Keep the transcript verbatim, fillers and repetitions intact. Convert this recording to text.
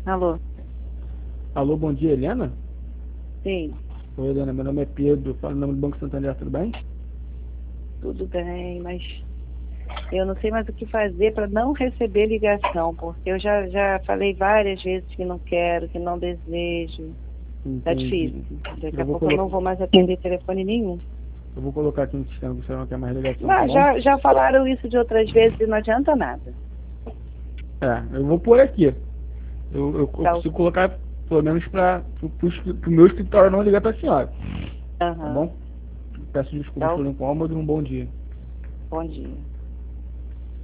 Alô? Alô, bom dia, Helena? Sim, Oi, Helena, meu nome é Pedro, falo em nome do Banco Santander, tudo bem? tudo bem, mas eu não sei mais o que fazer para não receber ligação, porque eu já, já falei várias vezes que não quero, que não desejo. Tá Entendi. difícil. Daqui Eu a vou, pouco eu colo... não vou mais atender telefone nenhum. eu vou colocar aqui no sistema que você não quer mais ligação, tá Mas bom? já, já falaram isso de outras vezes e não adianta nada. É, eu vou pôr aqui. Eu, eu, eu Tá, consigo colocar, pelo menos, para o meu escritório não ligar para a senhora, tá aham, bom? Peço desculpas tá, pelo incômodo e um bom dia. bom dia.